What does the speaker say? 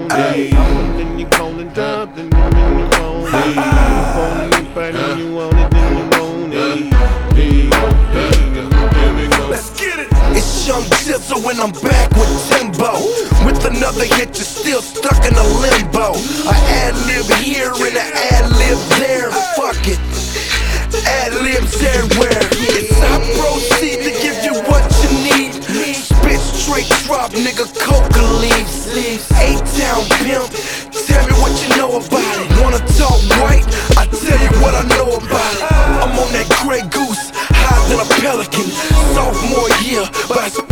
Then you call it up, then you phone it. Phone it, but then you want it, then you want it. Let's get it. It's Young Jizzle when I'm back with Timbo. With another hit, you're still stuck in a limbo. A ad-lib here and an ad-lib there. Fuck it, ad-libs everywhere. It's I proceed to give you what you need. Spit straight drop, nigga, coca leaves. A-Town pimp, tell me what you know about it. Wanna talk white? I tell you what I know about it. I'm on that Grey Goose, higher than a pelican. Sophomore year, but